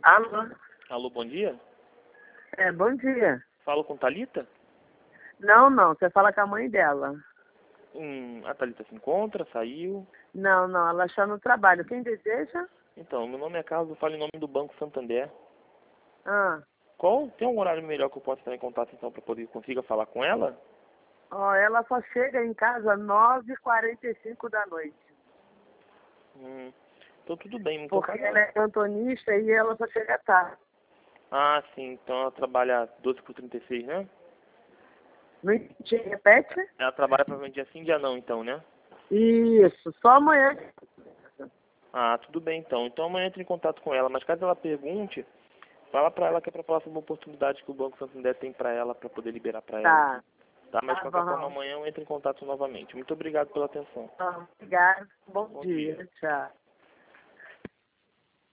Alô? Alô, bom dia. Bom dia. Falo com Thalita? Não, você fala com a mãe dela. A Thalita se encontra, saiu. Não, ela está no trabalho. Quem deseja? Então, meu nome é Carlos, eu falo em nome do Banco Santander. Ah, Tem um horário melhor que eu possa estar em contato, então, para poder consiga falar com ela? ela só chega em casa às 9h45 da noite. Então, tudo bem. Então, Porque ela é cantonista e ela só chega tarde. Ah, sim. Então, ela trabalha 12 por 36, né? Não entendi, repete? Ela trabalha provavelmente dia sim, dia não, então, né? Isso, só amanhã. Ah, tudo bem, então. Então, amanhã entre em contato com ela. Mas caso ela pergunte, fala para ela que é para falar sobre uma oportunidade que o Banco Santander tem para ela, para poder liberar para ela. Tá. Tá? Mas, de Tá qualquer bom. forma, amanhã eu entro em contato novamente. Muito obrigado pela atenção. Obrigada. Bom Bom dia. dia. Tchau.